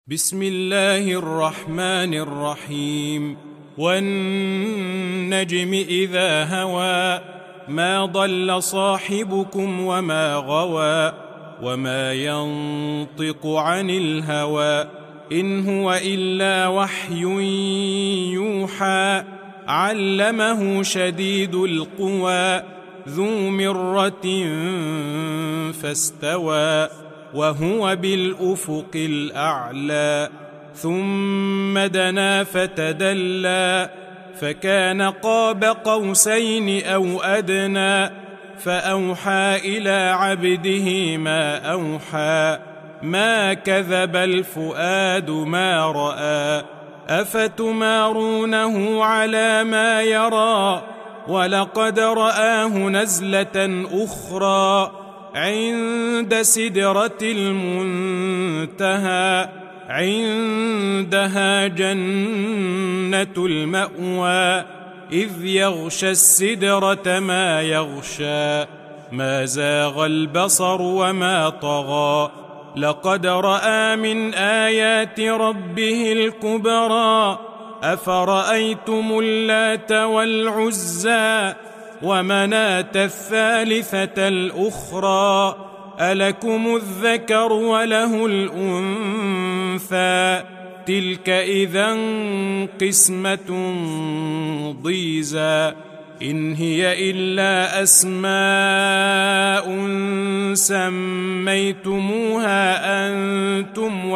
بسم الله الرحمن الرحيم. والنجم إذا هوى ما ضل صاحبكم وما غوى وما ينطق عن الهوى إن هو إلا وحي يوحى علمه شديد القوى ذو مرة فاستوى وهو بالأفق الأعلى ثم دنا فتدلى فكان قاب قوسين أو أدنى فأوحى إلى عبده ما أوحى ما كذب الفؤاد ما رأى أفتمارونه على ما يرى ولقد رآه نزلة أخرى عند سدرة المنتهى عندها جنة المأوى إذ يغشى السدرة ما يغشى ما زاغ البصر وما طغى لقد رأى من آيات ربه الكبرى أفرأيتم اللات والعزى ومناة الثالثة الأخرى ألكم الذكر وله الأنثى تلك إذا قسمة ضيزى إن هي إلا أسماء سميتموها أنتم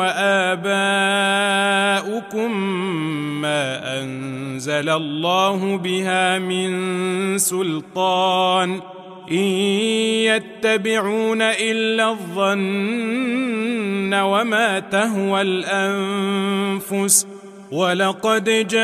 وآباؤكم ما أنزل الله بها من سلطان إن يتبعون إلا الظن وما تهوى الأنفس ولقد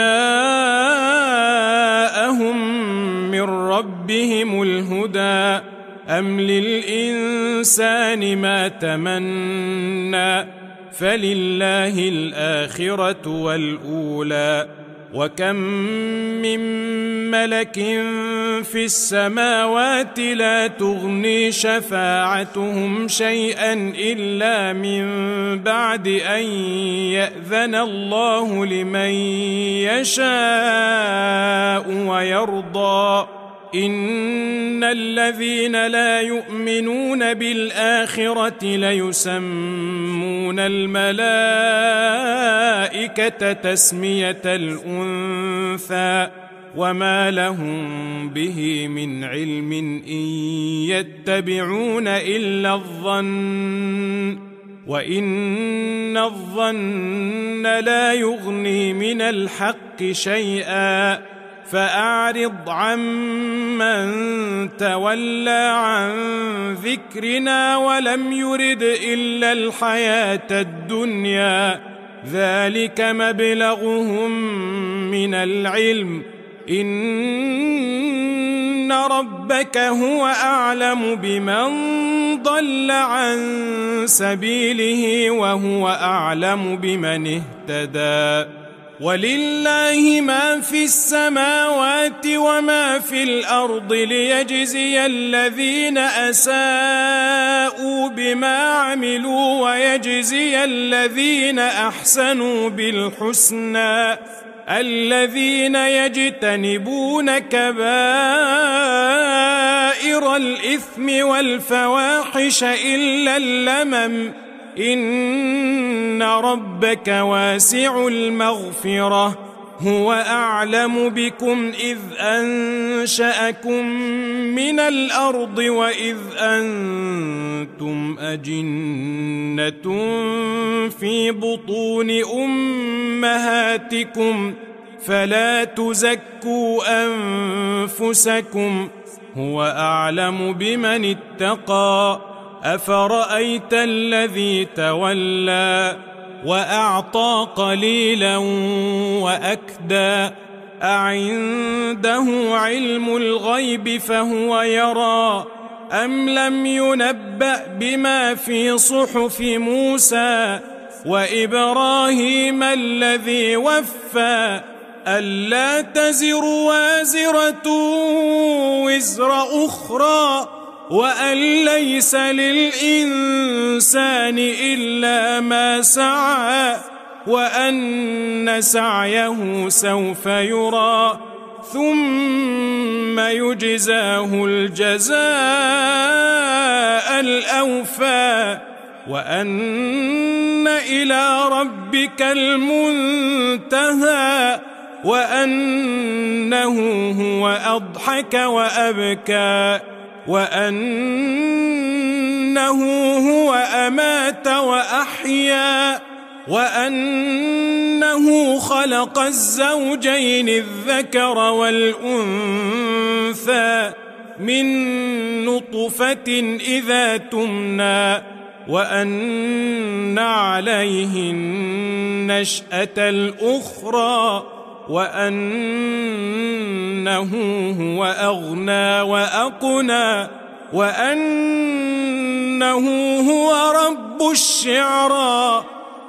جاءهم من ربهم الهدى أم للإنسان ما تمنى فلله الآخرة والأولى وكم من ملك في السماوات لا تغني شفاعتهم شيئا إلا من بعد أن يأذن الله لمن يشاء ويرضى إن الذين لا يؤمنون بالآخرة ليسمون الملائكة تسمية الأنثى وما لهم به من علم إن يتبعون إلا الظن وإن الظن لا يغني من الحق شيئا فأعرض عمن تولى عن ذكرنا ولم يرد إلا الحياة الدنيا ذلك مبلغهم من العلم إن ربك هو أعلم بمن ضل عن سبيله وهو أعلم بمن اهتدى ولله ما في السماوات وما في الأرض ليجزي الذين أساءوا بما عملوا ويجزي الذين أحسنوا بالحسنى الذين يجتنبون كبائر الإثم والفواحش إلا اللمم إن ربك واسع المغفرة هو أعلم بكم إذ أنشأكم من الأرض وإذ أنتم أجنة في بطون أمهاتكم فلا تزكوا أنفسكم هو أعلم بمن اتقى أفرأيت الذي تولى وأعطى قليلا وأكدى أعنده علم الغيب فهو يرى أم لم ينبأ بما في صحف موسى وإبراهيم الذي وفى ألا تزر وازرة وزر أخرى وأن ليس للإنسان إلا ما سعى وأن سعيه سوف يرى ثم يجزاه الجزاء الأوفى وأن إلى ربك المنتهى وأنه هو أضحك وأبكى وأنه هو أمات وأحيا وأنه خلق الزوجين الذكر والأنثى من نطفة إذا تمنى وأن عليه النشأة الأخرى وأنه هو أغنى وأقنى وأنه هو رب الشعرى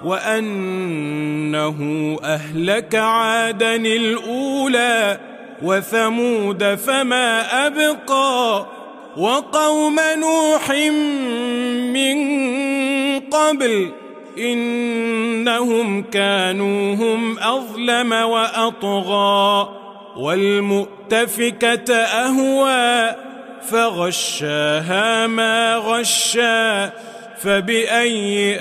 وأنه أهلك عادا الأولى وثمود فما أبقى وقوم نوح من قبل إنهم كانوا هم أظلم وأطغى والمؤتفكة أهوى فغشاها ما غشى فبأي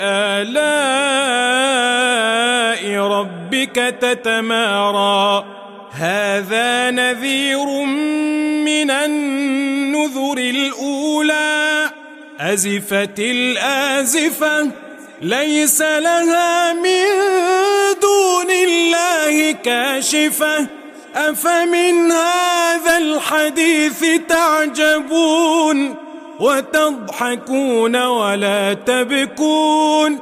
آلاء ربك تتمارى هذا نذير من النذر الأولى أزفت الآزفة ليس لها من دون الله كاشفة أفمن هذا الحديث تعجبون وتضحكون ولا تبكون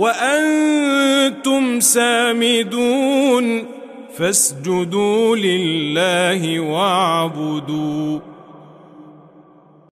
وأنتم سامدون فاسجدوا لله واعبدوا